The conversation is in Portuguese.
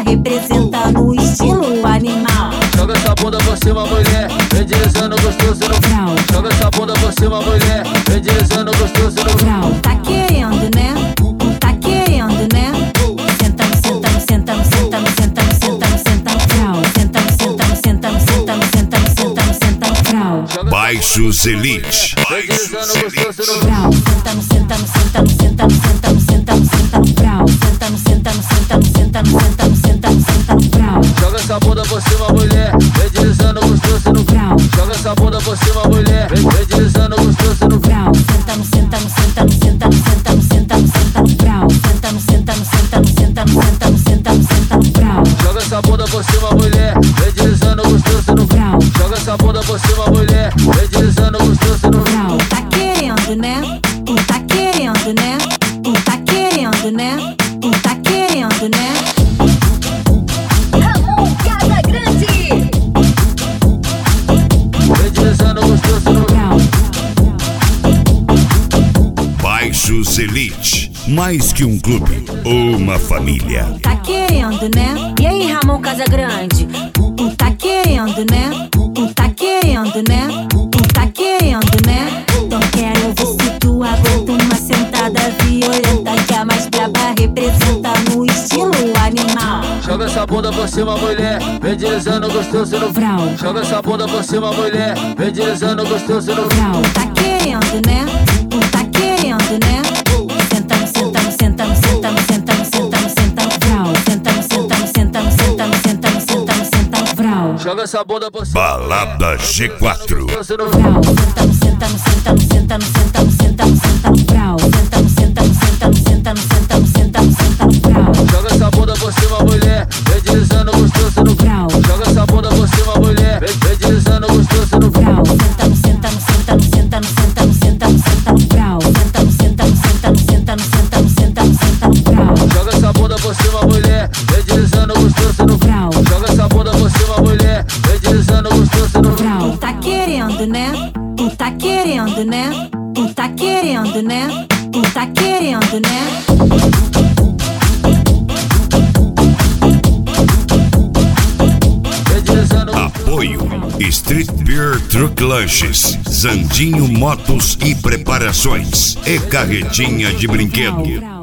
representando o estilo animal. Joga essa bunda por cima, mulher, vem deslizando gostoso no grau. Joga essa bunda por cima, mulher, vem deslizando gostoso no grau. Tá querendo, né? Tá querendo, né? Sentando, sentando, sentando, sentando, sentando, sentando, sentando, grau. Sentando, sentando, sentando, sentando, sentando, sentando, sentando, grau. Baixos Elite. Vem deslizando gostoso no Grau. Sentando, sentando, sentando, sentando, sentando, sentando, sentando, grau. Sentando, sentando, sentando, sentando, sentando, sentando, sentando, grau. Joga essa bunda por cima, mulher, vem deslizando gostoso no grau. Joga essa bunda por cima, mulher, vem deslizando gostoso no grau. Sentando, sentando, sentando, sentando, sentando, sentando, sentando, grau. Sentando, sentando, sentando, sentando, sentando, sentando, sentando, grau. Joga essa bunda por cima, mulher, vem deslizando gostoso no grau. Joga essa bunda por cima, mulher, vem deslizando gostoso no grau. Tá querendo, né? Tá querendo, né? Tá querendo, né? Tá querendo, né? Ramon Casagrande. Vem deslizando gostoso no grau. Baixos Elite. Mais que um clube, uma família. Tá querendo, né? E aí, Ramon Casagrande? Tá querendo, né? Tá querendo, né? Tá querendo, né? Então quero ver se tu aguenta uma sentada violenta que a mais braba representa no estilo animal. Joga essa bunda por cima, mulher, vem deslizando gostoso no Vrau. Joga essa bunda por cima, mulher, vem deslizando gostoso no Vrau. Tá querendo, né? Tá querendo, né? Sentando, sentando, sentando, sentando, sentando, sentando, sentando, vrau. Sentando, sentando, sentando, sentando, sentando, sentando, sentando, vrau. Joga essa bunda por cima. Balada G4. Gostoso no Vrau. Sentando, sentando, sentando, sentando, sentando, sentando, sentando, vrau. Sentando, sentando, sentando, sentando, sentando, sentando, sentando, vrau. Joga essa bunda por cima, mulher, vem deslizando gostoso no Vrau. Joga essa bunda por cima, mulher, vem deslizando gostoso no Vrau. Sentando, sentando, sentando, sentando, sentando, sentando, sentando, vrau. Sentando, sentando, sentando, sentando, sentando, sentando, sentando, vrau. Joga essa bunda por cima, mulher, vem deslizando gostoso no Vrau. Joga essa bunda por cima, mulher, vem deslizando gostoso no Vrau. Tá querendo, né? Tá querendo, né? Tá querendo, né? Tá querendo, né? Vem deslizando Apoio Street Beer Truck Lanches, Zandinho Motos e Preparações e Carretinha de Brinquedo.